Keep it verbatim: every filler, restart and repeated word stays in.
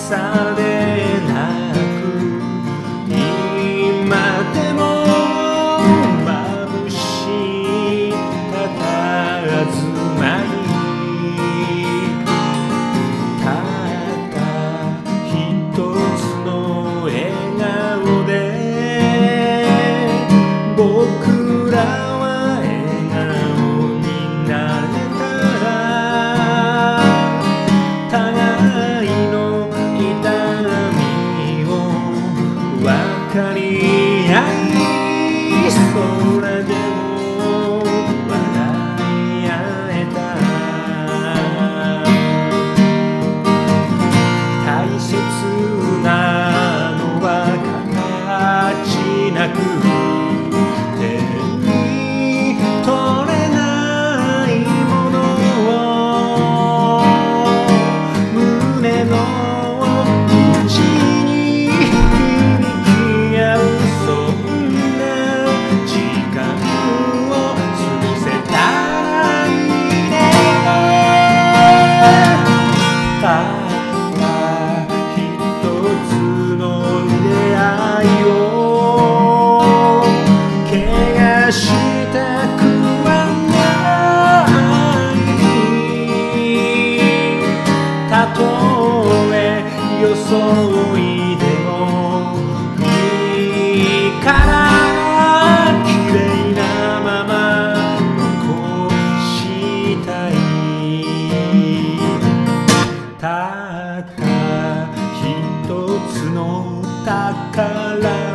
さでなく今でも眩しい佇まいたった一つの笑顔で僕らは笑顔になれたら互いの痛みを分かり合い空でも笑い合えた大切なのは形なく手に取れないものを胸の内に響き合うそんな時間を過ごせたらいいねたった一つの出会いを怪我したくはないたとえ装いでもいいから綺麗なまま残したいたった一つの宝